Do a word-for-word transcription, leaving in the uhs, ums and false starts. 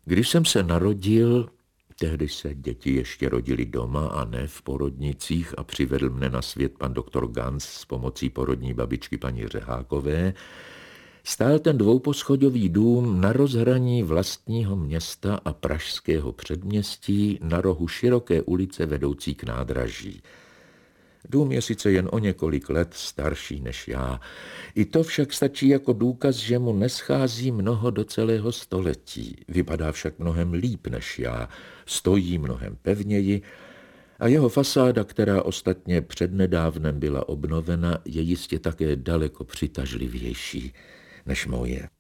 Když jsem se narodil, tehdy se děti ještě rodily doma a ne v porodnicích a přivedl mne na svět pan doktor Ganz s pomocí porodní babičky paní Řehákové, stál ten dvouposchodový dům na rozhraní vlastního města a pražského předměstí na rohu široké ulice vedoucí k nádraží. Dům je sice jen o několik let starší než já. I to však stačí jako důkaz, že mu neschází mnoho do celého století. Vypadá však mnohem líp než já, stojí mnohem pevněji a jeho fasáda, která ostatně přednedávnem byla obnovena, je jistě také daleko přitažlivější než moje.